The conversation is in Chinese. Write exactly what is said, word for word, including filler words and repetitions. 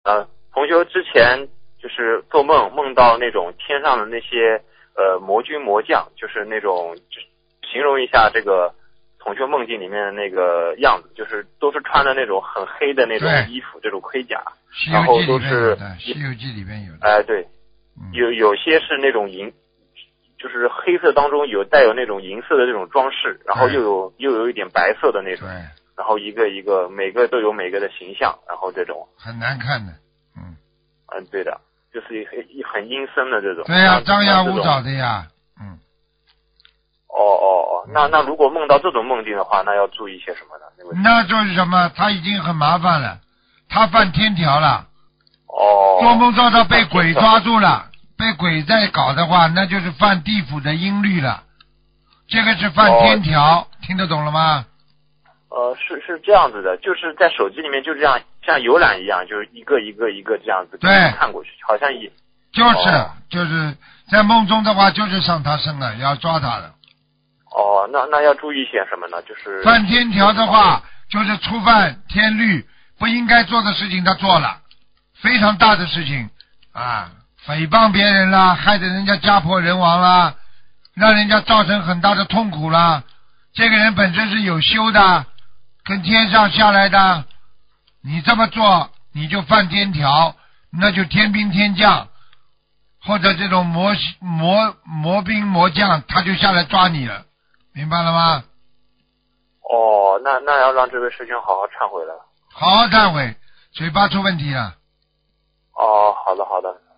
呃，同学之前就是做梦梦到那种天上的那些呃魔军魔将，就是那种形容一下这个同学梦境里面的那个样子，就是都是穿的那种很黑的那种衣服，这种盔甲，然后都是 《西游记》里面有的。 哎、呃，对， 嗯、 有有些是那种银，就是黑色当中有带有那种银色的这种装饰，然后又有又有一点白色的那种。 对。 然后一个一个每个都有每个的形象，然后这种很难看的，嗯嗯，对的，就是很很阴森的这种。 对呀、啊，张牙舞爪的呀，嗯。 哦哦哦，那那如果梦到这种梦境的话，那要注意些什么呢？ 那就是什么？他已经很麻烦了，他犯天条了。 哦。 做梦照到被鬼抓住了，被鬼在搞的话，那就是犯地府的阴律了。这个是犯天条，哦、听得懂了吗？ 呃，是是这样子的，就是在手机里面就这样像游览一样，就是一个一个一个这样子看过去，好像也就是、哦、就是在梦中的话，就是上他身了，要抓他的。 哦，那那要注意些什么呢？就是犯天条的话，就是触犯天律，不应该做的事情他做了，非常大的事情啊，诽谤别人啦，害得人家家破人亡啦，让人家造成很大的痛苦啦。这个人本身是有修的。跟天上下来的，你这么做你就犯天条，那就天兵天将或者这种魔魔魔兵魔将，他就下来抓你了，明白了吗？ 哦，那那要让这位师兄好好忏悔了。 好好忏悔，嘴巴出问题了。 哦，好的好的。